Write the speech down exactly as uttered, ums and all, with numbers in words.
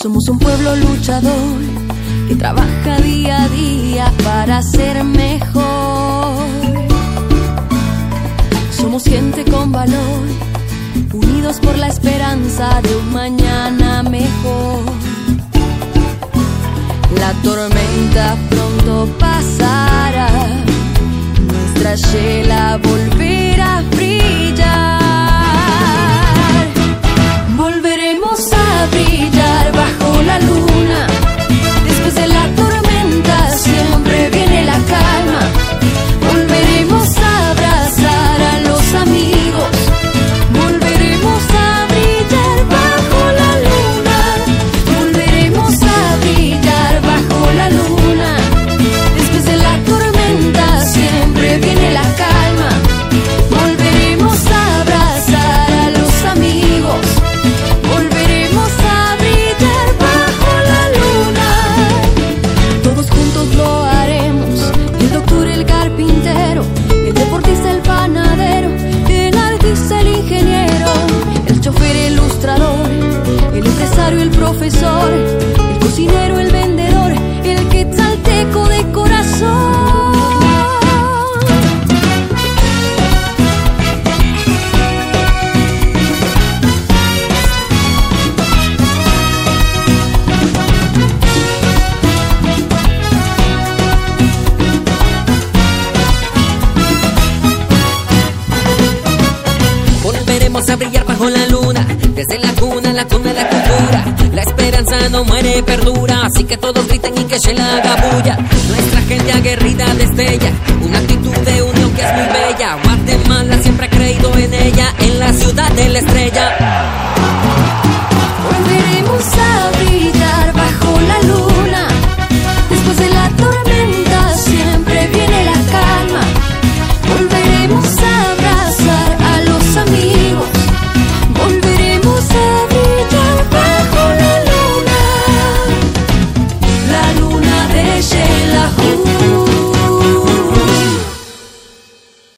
Somos un pueblo luchador que trabaja día a día para ser mejor. Somos gente con valor, unidos por la esperanza de un mañana mejor. La tormenta pronto pasará, nuestra yela volverá a brillar. Volveremos a brillar bajo la luna. Después de la tormenta siempre viene la calma. Volveremos a abrazar a los amigos. Volveremos a brillar bajo la luna. Volveremos a brillar bajo la luna. Después de la tormenta siempre viene la calma. Volveremos a abrazar a los amigos. Volveremos a brillar bajo la luna. Todos juntos lo haremos. El doctor, el carpintero, el deportista, el panadero, el artista, el ingeniero, el chofer, el ilustrador, el empresario, el profesor, el cocinero, el vendedor, el quetzalteco de corazón. Volveremos a brillar bajo la luna, desde la cuna, la cuna de la cultura. La esperanza no muere, perdura, así que todos griten y que se la haga bulla. Nuestra gente aguerrida destella una actitud de unión que es muy bella. Guatemala siempre ha creído en ella, en la ciudad de la estrella.